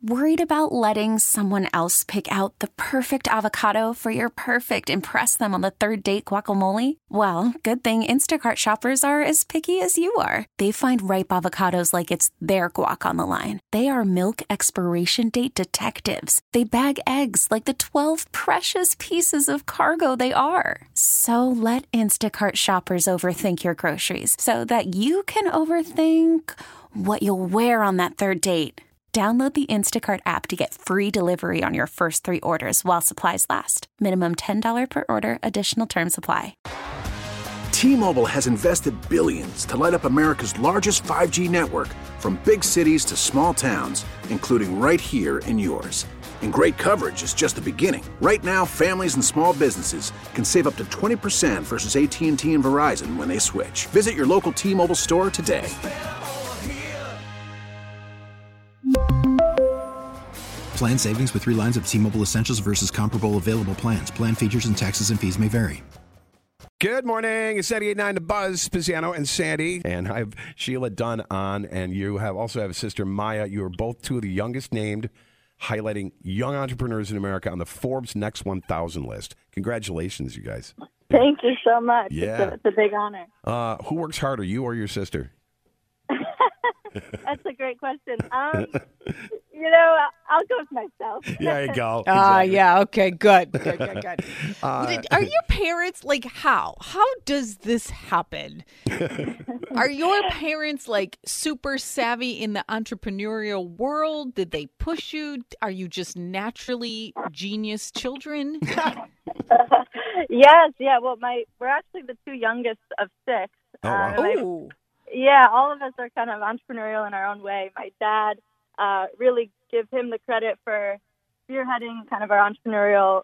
Worried about letting someone else pick out the perfect avocado for your perfect impress them on the third date guacamole? Well, good thing Instacart shoppers are as picky as you are. They find ripe avocados like it's their guac on the line. They are milk expiration date detectives. They bag eggs like the 12 precious pieces of cargo they are. So let Instacart shoppers overthink your groceries so that you can overthink what you'll wear on that third date. Download the Instacart app to get free delivery on your first 3 orders while supplies last. Minimum $10 per order. Additional terms apply. T-Mobile has invested billions to light up America's largest 5G network, from big cities to small towns, including right here in yours. And great coverage is just the beginning. Right now, families and small businesses can save up to 20% versus AT&T and Verizon when they switch. Visit your local T-Mobile store today. Plan savings with 3 lines of T-Mobile Essentials versus comparable available plans. Plan features and taxes and fees may vary. Good morning. It's 98.9 The Buzz, Speziano and Sandy. And I have Sheila Dunn on, and you also have a sister, Maya. You are both 2 of the youngest named, highlighting young entrepreneurs in America on the Forbes Next 1,000 list. Congratulations, you guys. Thank you so much. Yeah. It's a big honor. Who works harder, you or your sister? That's a great question. I'll go with myself. There you go. Exactly. Yeah, okay, good. Are your parents, how? How does this happen? Are your parents, super savvy in the entrepreneurial world? Did they push you? Are you just naturally genius children? Yes, yeah. Well, we're actually the 2 youngest of 6. Oh, wow. Yeah, all of us are kind of entrepreneurial in our own way. My dad, really give him the credit for spearheading kind of our entrepreneurial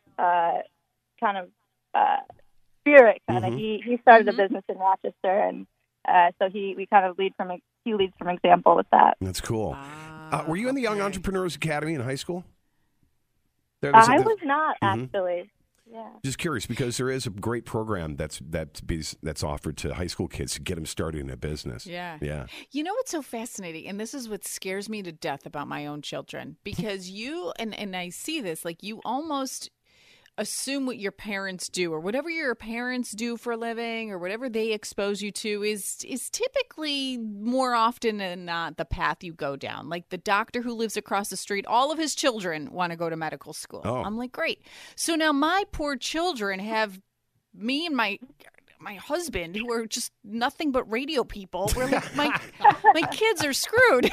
spirit. He started a business in Rochester, and so he leads from example with that. That's cool. Were you in the Young Entrepreneurs Academy in high school? I was not, actually. Yeah. Just curious, because there is a great program that's offered to high school kids to get them started in a business. Yeah. You know what's so fascinating, and this is what scares me to death about my own children, because you and I see this, you almost assume what your parents do, or whatever your parents do for a living, or whatever they expose you to is typically more often than not the path you go down. Like the doctor who lives across the street, all of his children want to go to medical school. Oh. I'm like, great. So now my poor children have me and my husband, who are just nothing but radio people. We're like, my kids are screwed.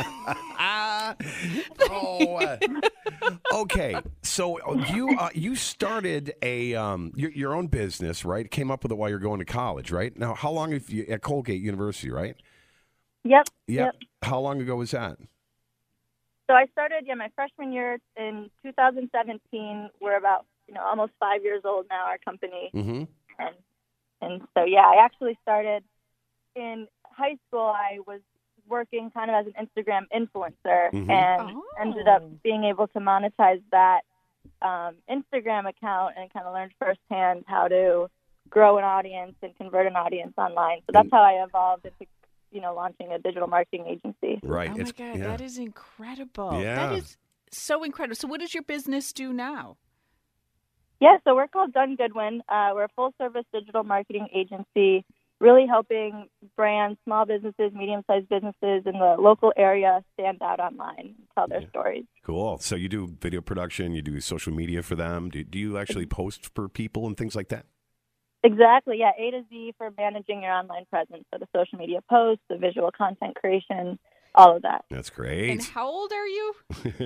Okay. So you started your own business, right? Came up with it while you're going to college, right? Now, how long have you at Colgate University, right? Yep. How long ago was that? So I started, my freshman year in 2017. We're about, almost 5 years old now, our company. Mm-hmm. And so, I actually started in high school. I was working kind of as an Instagram influencer, and ended up being able to monetize that Instagram account, and kind of learned firsthand how to grow an audience and convert an audience online. So that's how I evolved into, launching a digital marketing agency. Right. Oh, my God. Yeah. That is incredible. Yeah. That is so incredible. So what does your business do now? Yeah, so we're called Dunn Goodwin. We're a full-service digital marketing agency, really helping brands, small businesses, medium-sized businesses in the local area stand out online and tell their stories. Cool. So you do video production, you do social media for them. Do you actually post for people and things like that? Exactly, yeah. A to Z for managing your online presence. So the social media posts, the visual content creation, all of that. That's great. And how old are you?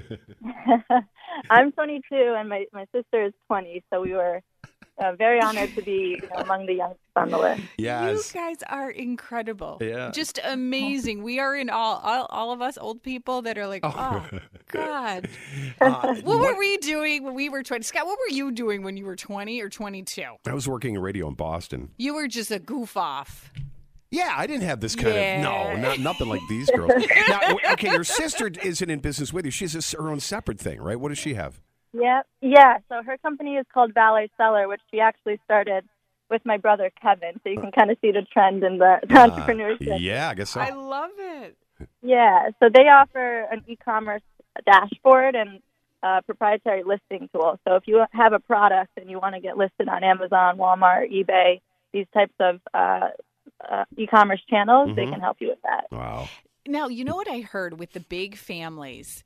I'm 22, and my sister is 20, so we were very honored to be among the youngest on the list. Yes. You guys are incredible. Yeah. Just amazing. We are in all of us old people that are like, oh God. What were we doing when we were 20? Scott, what were you doing when you were 20 or 22? I was working in radio in Boston. You were just a goof off. Yeah, I didn't have this kind of, nothing like these girls. Now, okay, your sister isn't in business with you. She has her own separate thing, right? What does she have? Yeah. So her company is called Ballet Cellar, which she actually started with my brother Kevin. So you can kind of see the trend in the entrepreneurship. Yeah, I guess so. I love it. Yeah. So they offer an e-commerce dashboard and proprietary listing tool. So if you have a product and you want to get listed on Amazon, Walmart, eBay, these types of e-commerce channels, they can help you with that. Wow. Now, you know what I heard with the big families?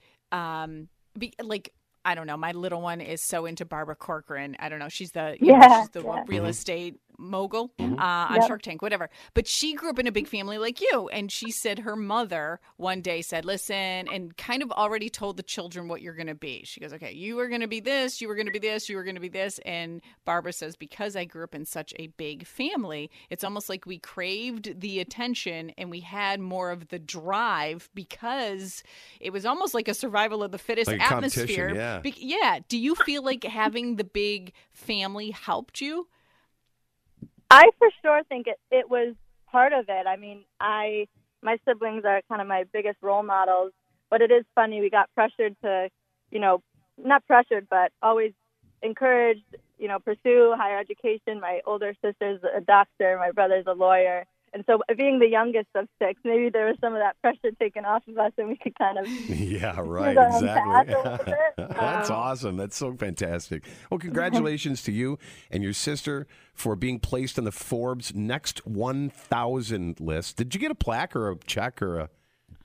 I don't know. My little one is so into Barbara Corcoran. I don't know. She's the real estate mogul on Shark Tank, whatever. But she grew up in a big family like you. And she said her mother one day said, listen, and kind of already told the children what you're going to be. She goes, okay, you were going to be this, you were going to be this, you were going to be this. And Barbara says, because I grew up in such a big family, it's almost like we craved the attention and we had more of the drive because it was almost like a survival of the fittest like atmosphere. Yeah. Do you feel like having the big family helped you? I for sure think it was part of it. I mean, my siblings are kind of my biggest role models, but it is funny. We got pressured to, not pressured, but always encouraged, pursue higher education. My older sister's a doctor. My brother's a lawyer. And so being the youngest of 6, maybe there was some of that pressure taken off of us and we could kind of... Yeah, right, exactly. That's awesome. That's so fantastic. Well, congratulations to you and your sister for being placed on the Forbes Next 1,000 list. Did you get a plaque or a check or a...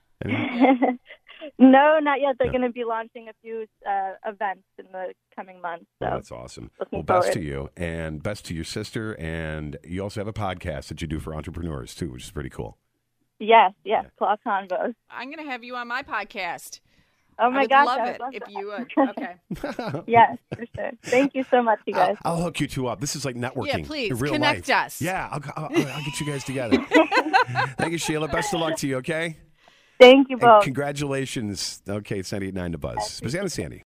No, not yet. They're going to be launching a few events in the coming months. So that's awesome. Well, best to you and best to your sister. And you also have a podcast that you do for entrepreneurs, too, which is pretty cool. Yes. Claw Convos. I'm going to have you on my podcast. Oh, my gosh. I would love it if you would. Okay. Yes, for sure. Thank you so much, you guys. I'll hook you two up. This is like networking. Yeah, please. In real Connect life. us. Yeah, I'll get you guys together. Thank you, Sheila. Best of luck to you, okay? Thank you both. And congratulations. Okay, it's 98.9 The Buzz. Spaziano and Sandy.